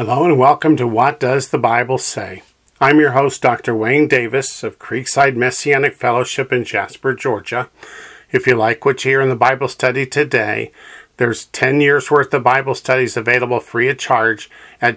Hello and welcome to What Does the Bible Say? I'm your host, Dr. Wayne Davis of Creekside Messianic Fellowship in Jasper, Georgia. If you like what you hear in the Bible study today, there's 10 years worth of Bible studies available free of charge at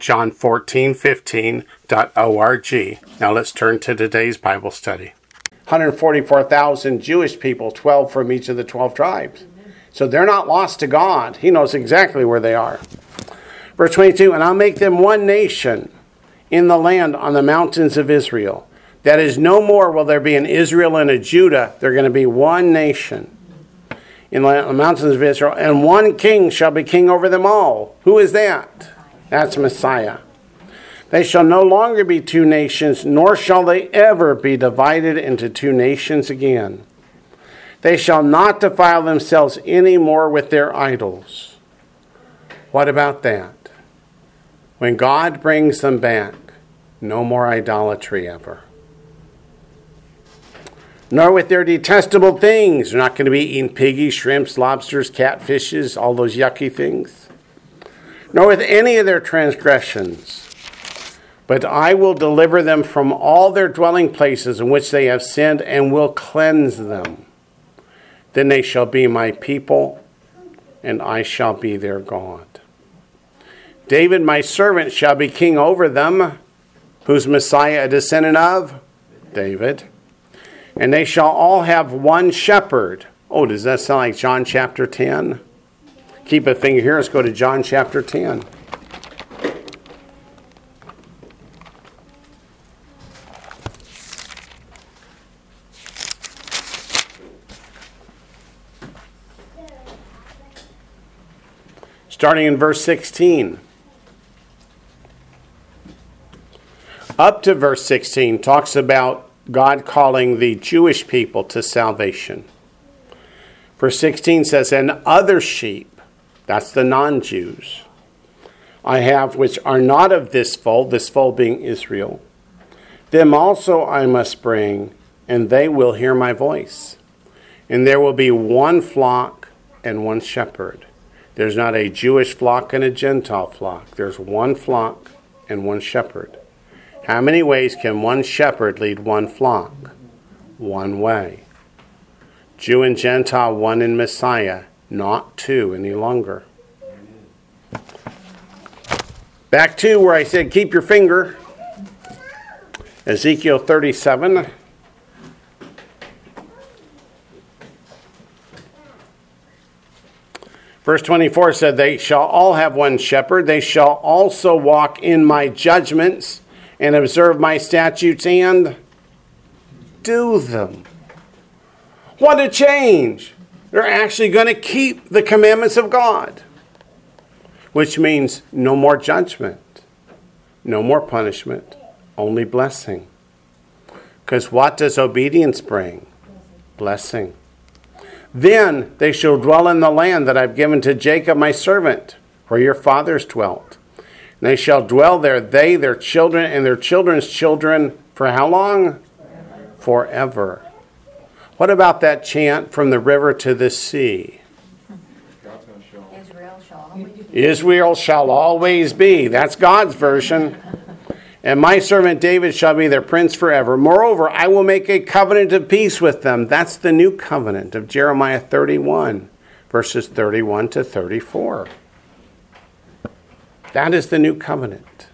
john1415.org. Now let's turn to today's Bible study. 144,000 Jewish people, 12 from each of the 12 tribes. So they're not lost to God. He knows exactly where they are. Verse 22, and I'll make them one nation in the land on the mountains of Israel. That is, no more will there be an Israel and a Judah. They're going to be one nation in the mountains of Israel. And one king shall be king over them all. Who is that? That's Messiah. They shall no longer be two nations, nor shall they ever be divided into two nations again. They shall not defile themselves any more with their idols. What about that? When God brings them back, no more idolatry ever. Nor with their detestable things. They're not going to be eating piggies, shrimps, lobsters, catfishes, all those yucky things. Nor with any of their transgressions. But I will deliver them from all their dwelling places in which they have sinned and will cleanse them. Then they shall be my people, and I shall be their God. David, my servant, shall be king over them. Who's Messiah a descendant of? David. And they shall all have one shepherd. Oh, does that sound like John chapter 10? Keep a finger here. Let's go to John chapter 10. Starting in verse 16. Up to verse 16 talks about God calling the Jewish people to salvation. Verse 16 says, and other sheep, that's the non-Jews, I have which are not of this fold being Israel. Them also I must bring, and they will hear my voice. And there will be one flock and one shepherd. There's not a Jewish flock and a Gentile flock. There's one flock and one shepherd. How many ways can one shepherd lead one flock? One way. Jew and Gentile, one in Messiah, not two any longer. Back to where I said keep your finger. Ezekiel 37. Verse 24 said, they shall all have one shepherd. They shall also walk in my judgments and observe my statutes and do them. What a change. They're actually going to keep the commandments of God, which means no more judgment, no more punishment, only blessing. Because what does obedience bring? Blessing. Then they shall dwell in the land that I've given to Jacob my servant, where your fathers dwelt. And they shall dwell there, they, their children, and their children's children, for how long? Forever. What about that chant, from the river to the sea? Israel shall always be. That's God's version. And my servant David shall be their prince forever. Moreover, I will make a covenant of peace with them. That's the new covenant of Jeremiah 31, verses 31 to 34. That is the new covenant.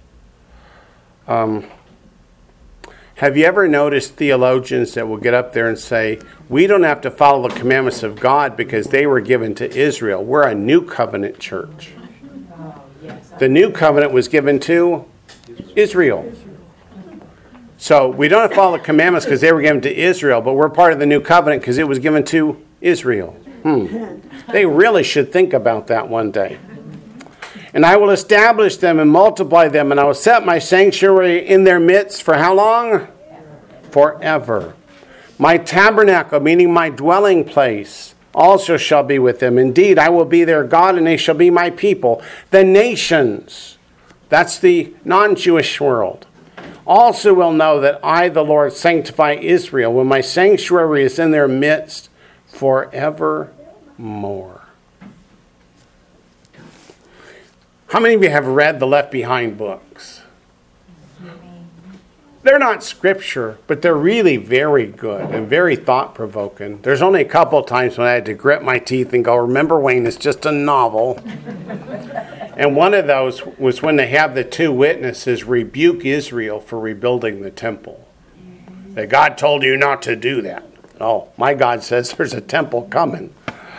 Have you ever noticed theologians that will get up there and say, we don't have to follow the commandments of God because they were given to Israel. We're a new covenant church. The new covenant was given to Israel. So we don't have to follow the commandments because they were given to Israel, but we're part of the new covenant because it was given to Israel. They really should think about that one day. And I will establish them and multiply them, and I will set my sanctuary in their midst for how long? Forever. My tabernacle, meaning my dwelling place, also shall be with them. Indeed, I will be their God, and they shall be my people. The nations, that's the non-Jewish world, also will know that I, the Lord, sanctify Israel when my sanctuary is in their midst forevermore. How many of you have read the Left Behind books? They're not scripture, but they're really very good and very thought-provoking. There's only a couple of times when I had to grit my teeth and go, remember, Wayne, it's just a novel. And one of those was when they have the two witnesses rebuke Israel for rebuilding the temple. That God told you not to do that. Oh, my God says there's a temple coming.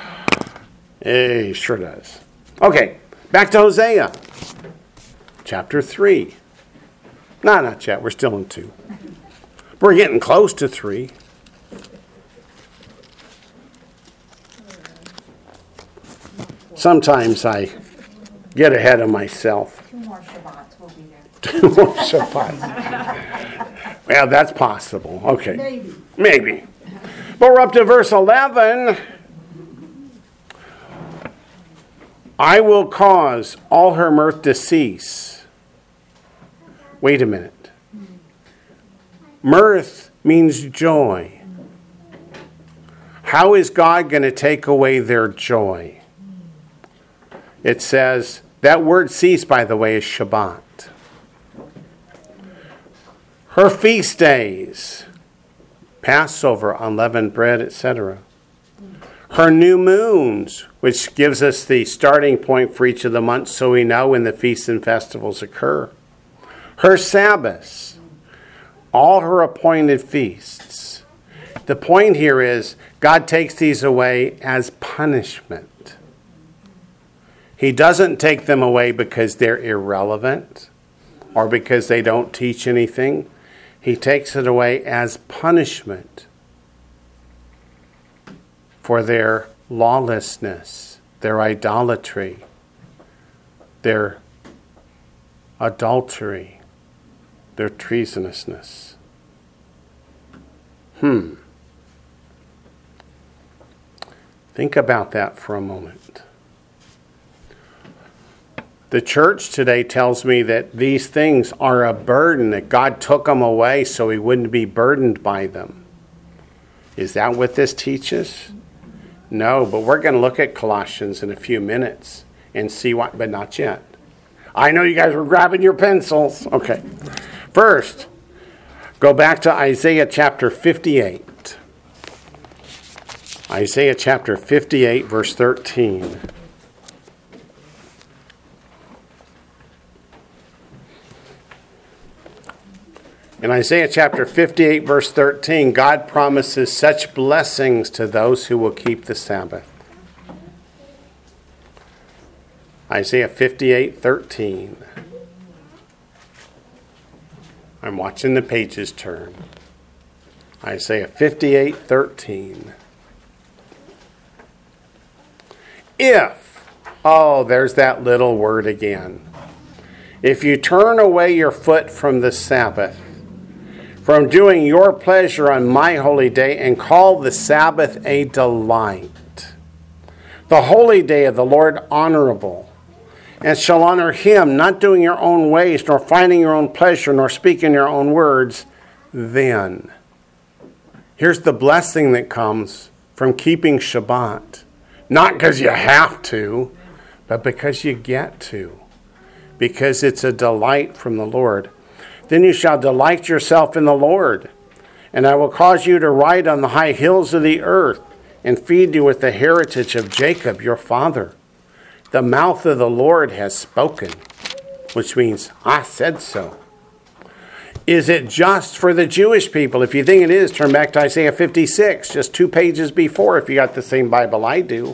He sure does. Okay, back to Hosea. Chapter 3. No, not yet. We're still in 2. We're getting close to 3. Sometimes I get ahead of myself. 2 more Shabbats will be there. 2 more Shabbats. Well, that's possible. Okay. Maybe. But we're up to verse 11. I will cause all her mirth to cease. Wait a minute. Mirth means joy. How is God going to take away their joy? It says, that word cease, by the way, is Shabbat. Her feast days, Passover, unleavened bread, etc. Her new moons, which gives us the starting point for each of the months so we know when the feasts and festivals occur. Her Sabbaths, all her appointed feasts. The point here is God takes these away as punishment. He doesn't take them away because they're irrelevant or because they don't teach anything. He takes it away as punishment for their lawlessness, their idolatry, their adultery, their treasonousness. Think about that for a moment. The church today tells me that these things are a burden, that God took them away so he wouldn't be burdened by them. Is that what this teaches? No, but we're going to look at Colossians in a few minutes and see what, but not yet. I know you guys were grabbing your pencils. Okay. First, go back to Isaiah chapter 58. Isaiah chapter 58, verse 13. In Isaiah chapter 58, verse 13, God promises such blessings to those who will keep the Sabbath. Isaiah 58, 13. I'm watching the pages turn. Isaiah 58, 13. If, there's that little word again. If you turn away your foot from the Sabbath, from doing your pleasure on my holy day, and call the Sabbath a delight, the holy day of the Lord honorable, and shall honor him, not doing your own ways, nor finding your own pleasure, nor speaking your own words, then. Here's the blessing that comes from keeping Shabbat. Not because you have to, but because you get to. Because it's a delight from the Lord. Then you shall delight yourself in the Lord, and I will cause you to ride on the high hills of the earth, and feed you with the heritage of Jacob your father. The mouth of the Lord has spoken, which means, I said so. Is it just for the Jewish people? If you think it is, turn back to Isaiah 56, just 2 pages before, if you got the same Bible I do.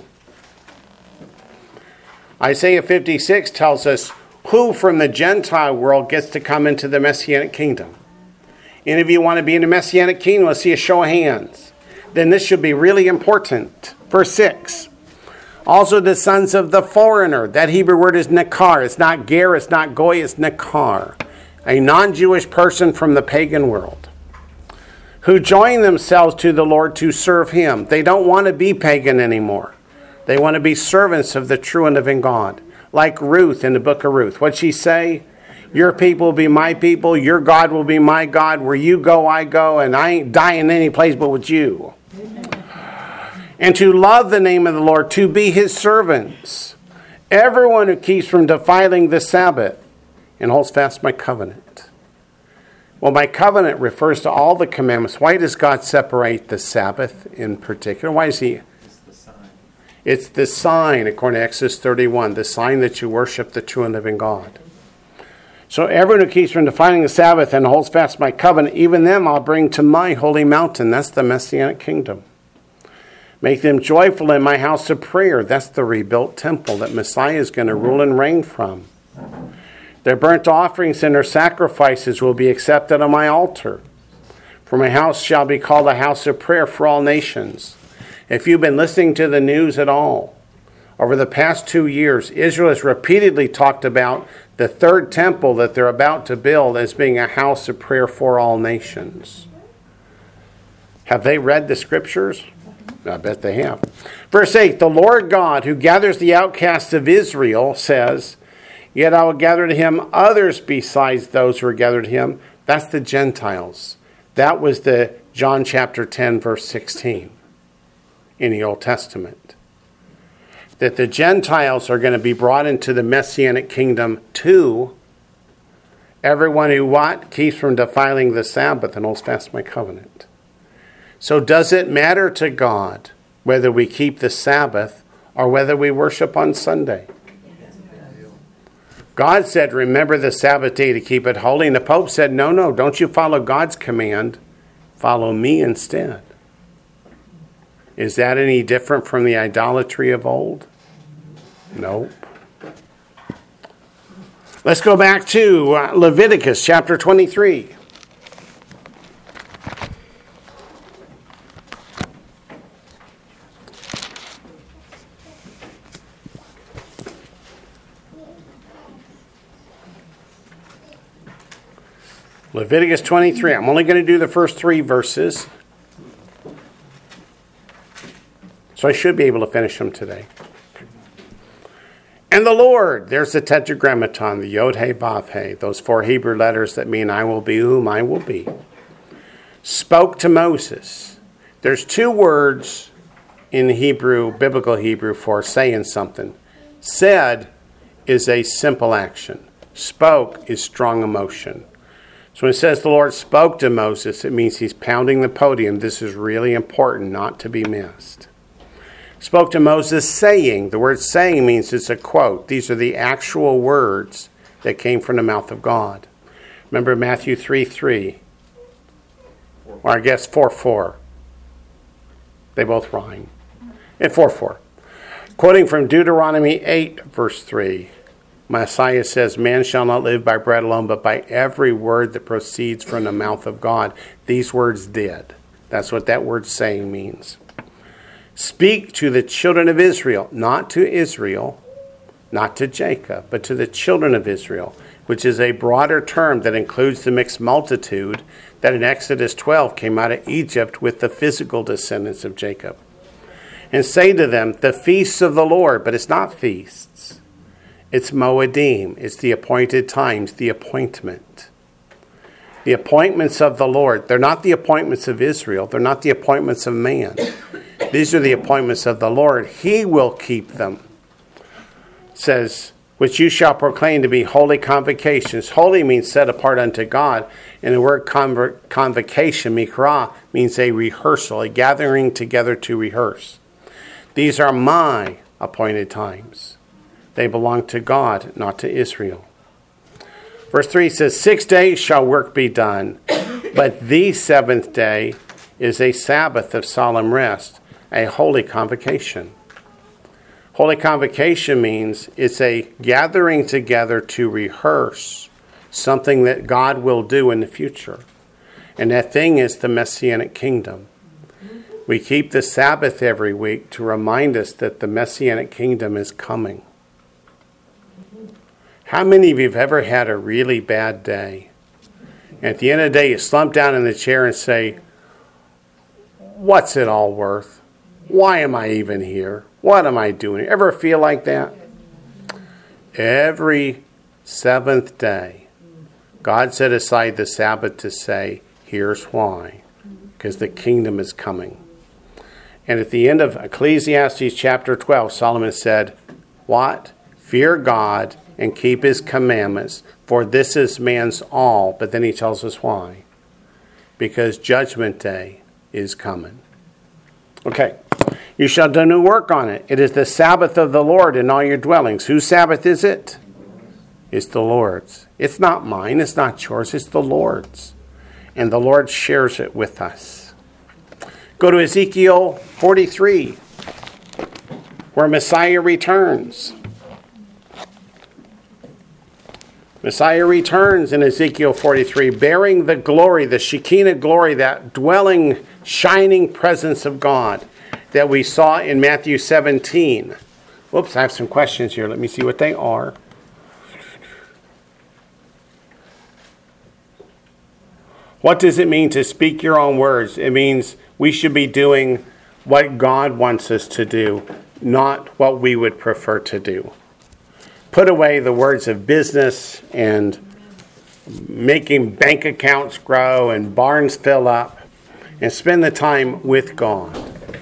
Isaiah 56 tells us who from the Gentile world gets to come into the Messianic kingdom. And if you want to be in the Messianic kingdom, let's see a show of hands. Then this should be really important. Verse 6. Also the sons of the foreigner. That Hebrew word is nekar. It's not ger, it's not goy, it's nekar. A non-Jewish person from the pagan world. Who join themselves to the Lord to serve him. They don't want to be pagan anymore. They want to be servants of the true and living God. Like Ruth in the book of Ruth. What'd she say? Your people will be my people. Your God will be my God. Where you go, I go. And I ain't dying any place but with you. And to love the name of the Lord, to be his servants, Everyone who keeps from defiling the Sabbath and holds fast my covenant. Well, my covenant refers to all the commandments. Why does God separate the Sabbath in particular? Why is he? It's the sign. It's the sign, according to Exodus 31, the sign that you worship the true and living God. So everyone who keeps from defiling the Sabbath and holds fast my covenant, even them I'll bring to my holy mountain. That's the Messianic kingdom. Make them joyful in my house of prayer. That's the rebuilt temple that Messiah is going to rule and reign from. Their burnt offerings and their sacrifices will be accepted on my altar. For my house shall be called a house of prayer for all nations. If you've been listening to the news at all, over the past 2 years, Israel has repeatedly talked about the third temple that they're about to build as being a house of prayer for all nations. Have they read the scriptures? I bet they have. Verse 8, the Lord God who gathers the outcasts of Israel says, yet I will gather to him others besides those who are gathered to him. That's the Gentiles. That was the John chapter 10, verse 16 in the Old Testament. That the Gentiles are going to be brought into the Messianic kingdom too. Everyone who what? Keeps from defiling the Sabbath and holds fast my covenant. So does it matter to God whether we keep the Sabbath or whether we worship on Sunday? God said, remember the Sabbath day to keep it holy. And the Pope said, no, don't you follow God's command. Follow me instead. Is that any different from the idolatry of old? Nope. Let's go back to Leviticus chapter 23. Leviticus 23. I'm only going to do the first 3 verses. So I should be able to finish them today. And the Lord, there's the tetragrammaton, the Yod He Vav He, those 4 Hebrew letters that mean I will be whom I will be, spoke to Moses. There's 2 words in Hebrew, biblical Hebrew, for saying something. Said is a simple action. Spoke is strong emotion. So when it says the Lord spoke to Moses, it means he's pounding the podium. This is really important, not to be missed. Spoke to Moses saying. The word saying means it's a quote. These are the actual words that came from the mouth of God. Remember Matthew 3:3. Or I guess 4:4. They both rhyme. And 4:4. Quoting from Deuteronomy 8, verse 3. Messiah says, man shall not live by bread alone, but by every word that proceeds from the mouth of God. These words did. That's what that word saying means. Speak to the children of Israel, not to Israel, not to Jacob, but to the children of Israel, which is a broader term that includes the mixed multitude that in Exodus 12 came out of Egypt with the physical descendants of Jacob. And say to them, the feasts of the Lord, but it's not feasts. It's Moedim. It's the appointed times, the appointment. The appointments of the Lord. They're not the appointments of Israel. They're not the appointments of man. These are the appointments of the Lord. He will keep them. It says, which you shall proclaim to be holy convocations. Holy means set apart unto God. And the word convocation, mikra, means a rehearsal, a gathering together to rehearse. These are my appointed times. They belong to God, not to Israel. Verse 3 says, 6 days shall work be done, but the 7th day is a Sabbath of solemn rest, a holy convocation. Holy convocation means it's a gathering together to rehearse something that God will do in the future. And that thing is the Messianic kingdom. We keep the Sabbath every week to remind us that the Messianic kingdom is coming. How many of you have ever had a really bad day? And at the end of the day, you slump down in the chair and say, what's it all worth? Why am I even here? What am I doing? Ever feel like that? Every 7th day, God set aside the Sabbath to say, here's why. Because the kingdom is coming. And at the end of Ecclesiastes chapter 12, Solomon said, what? Fear God and keep his commandments, for this is man's all. But then he tells us why. Because judgment day is coming. Okay. You shall do no work on it. It is the Sabbath of the Lord in all your dwellings. Whose Sabbath is it? It's the Lord's. It's not mine. It's not yours. It's the Lord's. And the Lord shares it with us. Go to Ezekiel 43, where Messiah returns. Messiah returns in Ezekiel 43, bearing the glory, the Shekinah glory, that dwelling, shining presence of God that we saw in Matthew 17. Whoops, I have some questions here. Let me see what they are. What does it mean to speak your own words? It means we should be doing what God wants us to do, not what we would prefer to do. Put away the words of business and making bank accounts grow and barns fill up, and spend the time with God.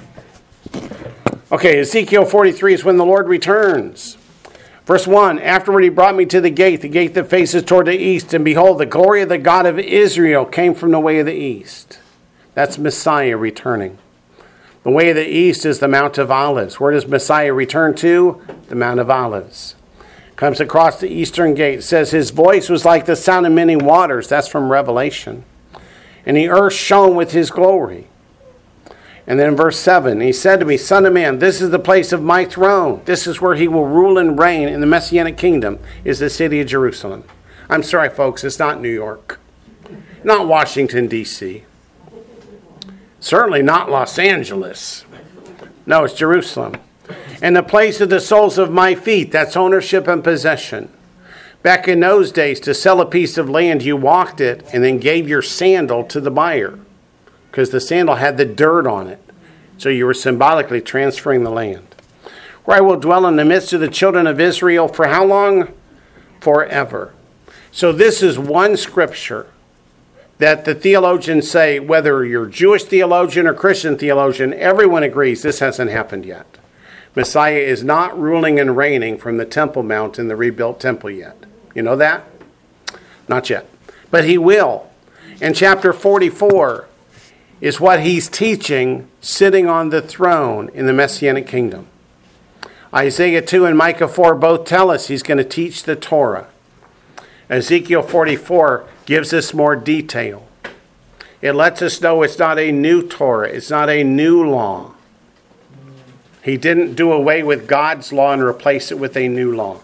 Okay, Ezekiel 43 is when the Lord returns. Verse 1, afterward he brought me to the gate that faces toward the east, and behold, the glory of the God of Israel came from the way of the east. That's Messiah returning. The way of the east is the Mount of Olives. Where does Messiah return to? The Mount of Olives. Comes across the eastern gate. It says his voice was like the sound of many waters. That's from Revelation. And the earth shone with his glory. And then in verse 7, he said to me, Son of man, this is the place of my throne. This is where he will rule and reign in the Messianic kingdom, is the city of Jerusalem. I'm sorry, folks, it's not New York. Not Washington, D.C. Certainly not Los Angeles. No, it's Jerusalem. And the place of the soles of my feet, that's ownership and possession. Back in those days, to sell a piece of land, you walked it and then gave your sandal to the buyer, because the sandal had the dirt on it. So you were symbolically transferring the land. Where I will dwell in the midst of the children of Israel for how long? Forever. So this is one scripture that the theologians say, whether you're Jewish theologian or Christian theologian, everyone agrees this hasn't happened yet. Messiah is not ruling and reigning from the Temple Mount in the rebuilt temple yet. You know that? Not yet. But he will. In chapter 44 is what he's teaching sitting on the throne in the Messianic kingdom. Isaiah 2 and Micah 4 both tell us he's going to teach the Torah. Ezekiel 44 gives us more detail. It lets us know it's not a new Torah. It's not a new law. He didn't do away with God's law and replace it with a new law.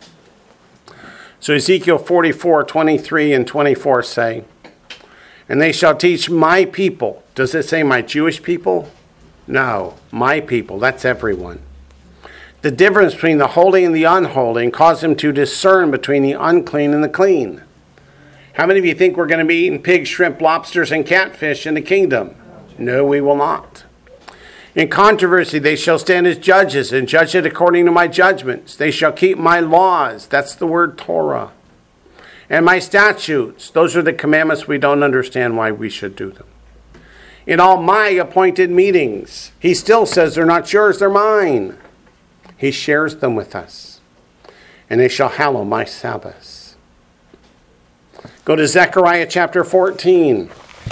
So Ezekiel 44, 23 and 24 say, and they shall teach my people. Does it say my Jewish people? No, my people. That's everyone. The difference between the holy and the unholy, and cause them to discern between the unclean and the clean. How many of you think we're going to be eating pigs, shrimp, lobsters, and catfish in the kingdom? No, we will not. In controversy, they shall stand as judges and judge it according to my judgments. They shall keep my laws. That's the word Torah. And my statutes. Those are the commandments we don't understand why we should do them. In all my appointed meetings, he still says they're not yours, they're mine. He shares them with us. And they shall hallow my Sabbaths. Go to Zechariah chapter 14.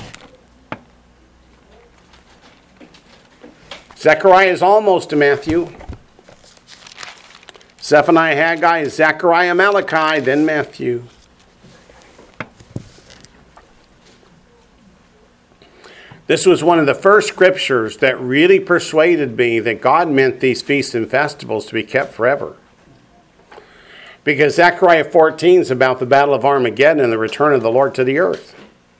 Zechariah is almost to Matthew. Zephaniah, Haggai, Zechariah, Malachi, then Matthew. This was one of the first scriptures that really persuaded me that God meant these feasts and festivals to be kept forever. Because Zechariah 14 is about the battle of Armageddon and the return of the Lord to the earth.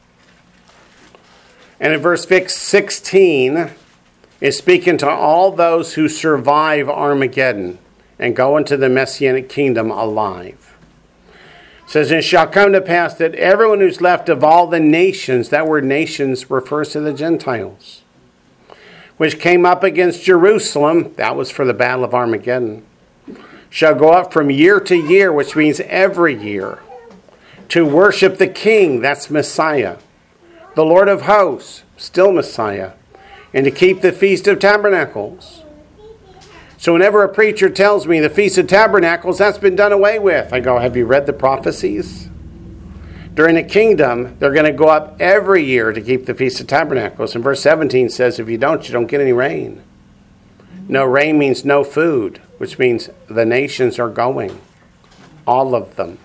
And in verse 16 is speaking to all those who survive Armageddon and go into the Messianic kingdom alive. It says, it shall come to pass that everyone who's left of all the nations, that word nations refers to the Gentiles, which came up against Jerusalem, that was for the battle of Armageddon, shall go up from year to year, which means every year, to worship the King, that's Messiah, the Lord of hosts, still Messiah, and to keep the Feast of Tabernacles. So whenever a preacher tells me the Feast of Tabernacles, that's been done away with, I go, have you read the prophecies? During the kingdom, they're going to go up every year to keep the Feast of Tabernacles. And verse 17 says, if you don't get any rain. No rain means no food, which means the nations are going. All of them.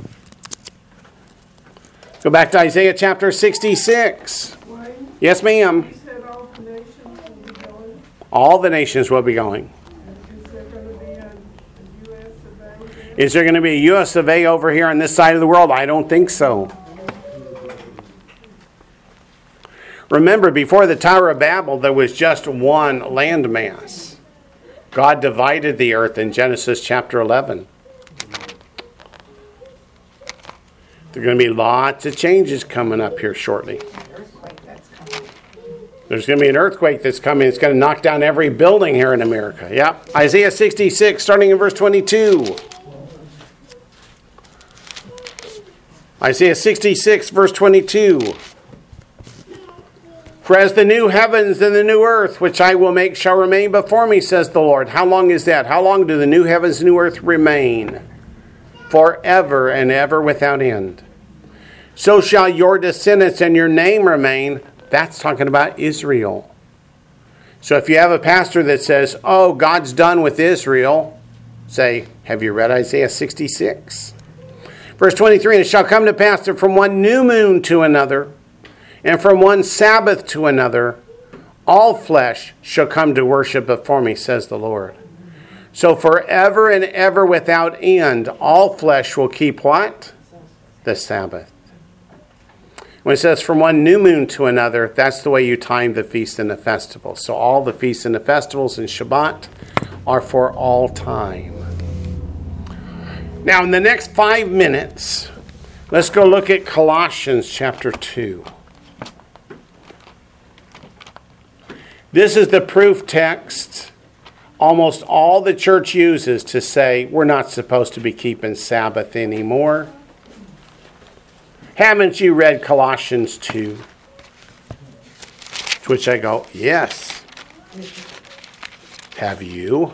Go back to Isaiah chapter 66. Wayne, Yes, ma'am. you said all the nations will be going. All the nations will be going. Is there going to be a U.S. survey there? Is there going to be a U.S. of A over here on this side of the world? I don't think so. Remember, before the Tower of Babel, there was just one landmass. God divided the earth in Genesis chapter 11. There are going to be lots of changes coming up here shortly. Earthquake that's coming. There's going to be an earthquake that's coming. It's going to knock down every building here in America. Yep. Isaiah 66, starting in verse 22. Isaiah 66, verse 22. For as the new heavens and the new earth, which I will make, shall remain before me, says the Lord. How long is that? How long do the new heavens and new earth remain? Forever and ever without end. So shall your descendants and your name remain. That's talking about Israel. So if you have a pastor that says, oh, God's done with Israel, say, have you read Isaiah 66? Verse 23, and it shall come to pass that from one new moon to another, and from one Sabbath to another, all flesh shall come to worship before me, says the Lord. So forever and ever without end, all flesh will keep what? The Sabbath. When it says from one new moon to another, that's the way you time the feast and the festival. So all the feasts and the festivals and Shabbat are for all time. Now in the next 5 minutes, let's go look at Colossians chapter 2. This is the proof text almost all the church uses to say we're not supposed to be keeping Sabbath anymore. Haven't you read Colossians 2? To which I go, yes. Have you?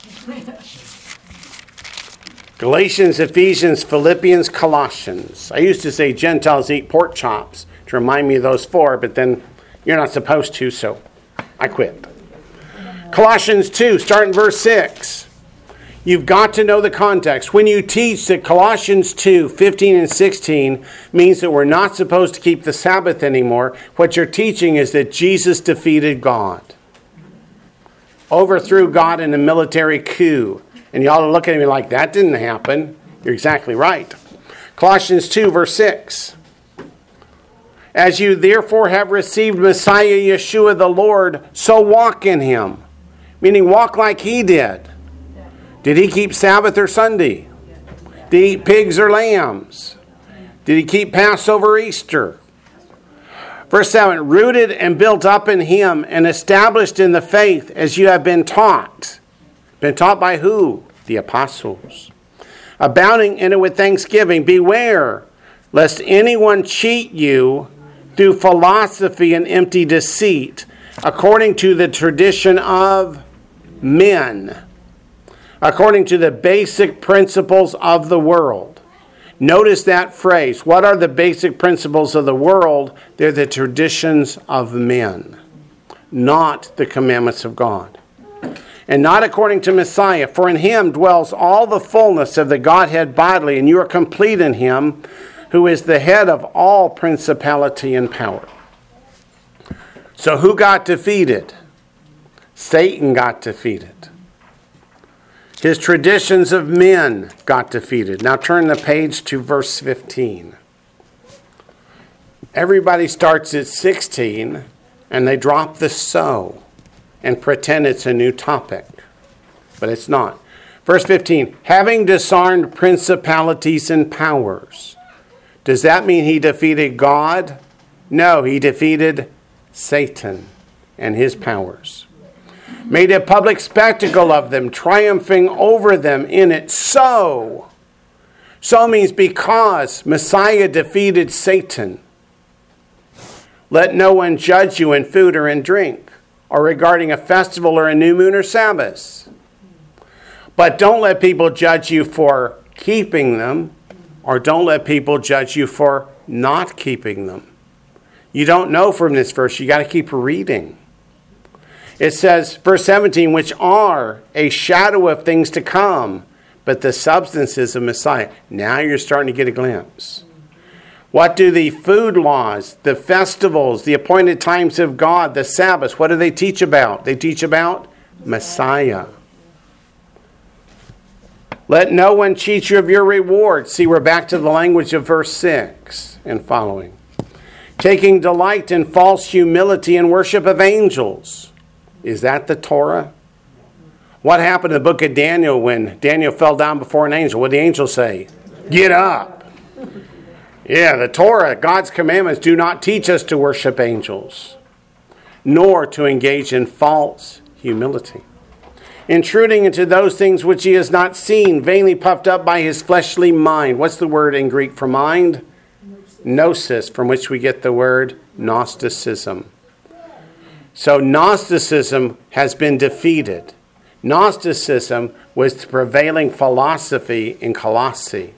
Galatians, Ephesians, Philippians, Colossians. I used to say Gentiles eat pork chops to remind me of those four, but then you're not supposed to, so I quit. Colossians 2, start in verse 6. You've got to know the context. When you teach that Colossians 2, 15 and 16 means that we're not supposed to keep the Sabbath anymore, what you're teaching is that Jesus defeated God. Overthrew God in a military coup. And you ought to look at me like, that didn't happen. You're exactly right. Colossians 2, verse 6. As you therefore have received Messiah Yeshua the Lord, so walk in him. Meaning walk like he did. Did he keep Sabbath or Sunday? Did he eat pigs or lambs? Did he keep Passover or Easter? Verse 7, rooted and built up in him and established in the faith as you have been taught. Been taught by who? The apostles. Abounding in it with thanksgiving. Beware lest anyone cheat you through philosophy and empty deceit, according to the tradition of men, according to the basic principles of the world. Notice that phrase. What are the basic principles of the world? They're the traditions of men, not the commandments of God. And not according to Messiah, for in him dwells all the fullness of the Godhead bodily, and you are complete in him, who is the head of all principality and power. So who got defeated? Satan got defeated. His traditions of men got defeated. Now turn the page to verse 15. Everybody starts at 16 and they drop the so and pretend it's a new topic. But it's not. Verse 15, having disarmed principalities and powers. Does that mean he defeated God? No, he defeated Satan and his powers. Made a public spectacle of them, triumphing over them in it. So means because Messiah defeated Satan. Let no one judge you in food or in drink, or regarding a festival or a new moon or Sabbath. But don't let people judge you for keeping them, or don't let people judge you for not keeping them. You don't know from this verse. You got to keep reading. It says, verse 17, which are a shadow of things to come, but the substance is of Messiah. Now you're starting to get a glimpse. What do the food laws, the festivals, the appointed times of God, the Sabbaths, what do they teach about? They teach about Messiah. Let no one cheat you of your reward. See, we're back to the language of verse 6 and following. Taking delight in false humility and worship of angels. Is that the Torah? What happened in the book of Daniel when Daniel fell down before an angel? What did the angel say? Get up. Yeah, the Torah, God's commandments, do not teach us to worship angels, nor to engage in false humility. Intruding into those things which he has not seen, vainly puffed up by his fleshly mind. What's the word in Greek for mind? Gnosis, from which we get the word Gnosticism. So Gnosticism has been defeated. Gnosticism was the prevailing philosophy in Colossae.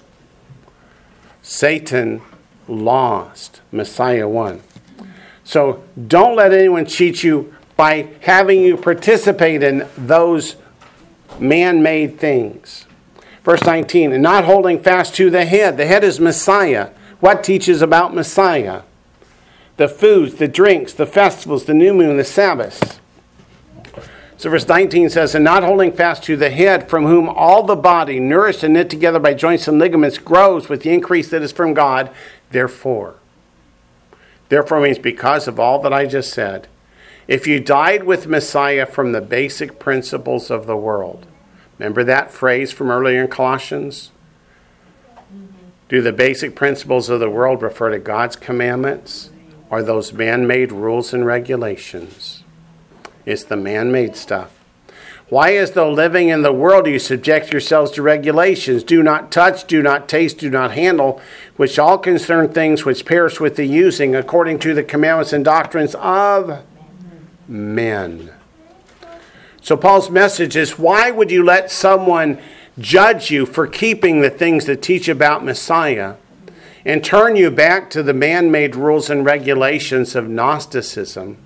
Satan lost. Messiah won. So don't let anyone cheat you by having you participate in those man-made things. Verse 19, and not holding fast to the head. The head is Messiah. What teaches about Messiah? The foods, the drinks, the festivals, the new moon, the Sabbaths. So verse 19 says, and not holding fast to the head, from whom all the body, nourished and knit together by joints and ligaments, grows with the increase that is from God. Therefore means because of all that I just said. If you died with Messiah from the basic principles of the world. Remember that phrase from earlier in Colossians? Do the basic principles of the world refer to God's commandments or those man-made rules and regulations? It's the man-made stuff. Why, as though living in the world, you subject yourselves to regulations? Do not touch, do not taste, do not handle, which all concern things which perish with the using, according to the commandments and doctrines of men. So Paul's message is, why would you let someone judge you for keeping the things that teach about Messiah and turn you back to the man-made rules and regulations of Gnosticism,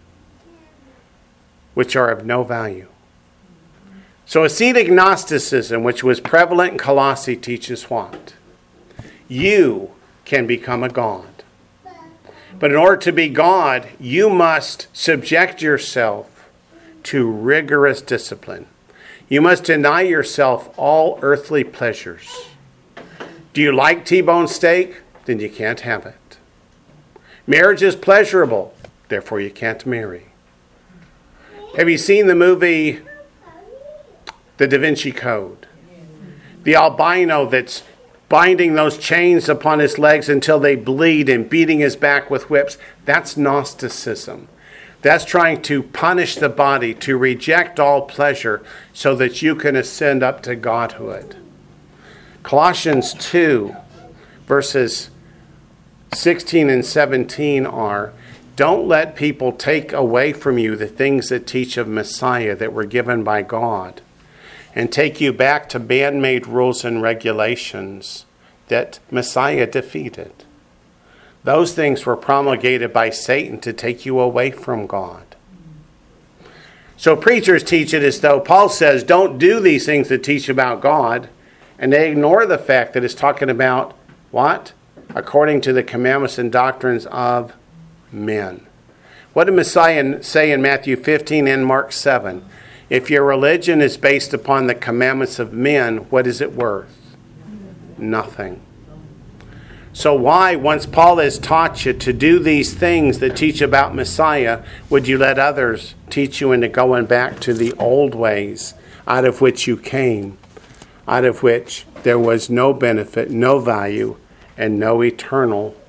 which are of no value? So Ascetic Gnosticism, which was prevalent in Colossae, teaches what? You can become a god. But in order to be God, you must subject yourself to rigorous discipline. You must deny yourself all earthly pleasures. Do you like T-bone steak? Then you can't have it. Marriage is pleasurable, therefore you can't marry. Have you seen the movie The Da Vinci Code? The albino that's binding those chains upon his legs until they bleed and beating his back with whips. That's Gnosticism. That's trying to punish the body, to reject all pleasure so that you can ascend up to godhood. Colossians 2, verses 16 and 17 are, don't let people take away from you the things that teach of Messiah that were given by God, and take you back to man-made rules and regulations that Messiah defeated. Those things were promulgated by Satan to take you away from God. So preachers teach it as though Paul says, don't do these things that teach about God, and they ignore the fact that it's talking about what? According to the commandments and doctrines of men. What did Messiah say in Matthew 15 and Mark 7? If your religion is based upon the commandments of men, what is it worth? Nothing. So why, once Paul has taught you to do these things that teach about Messiah, would you let others teach you into going back to the old ways out of which you came, out of which there was no benefit, no value, and no eternal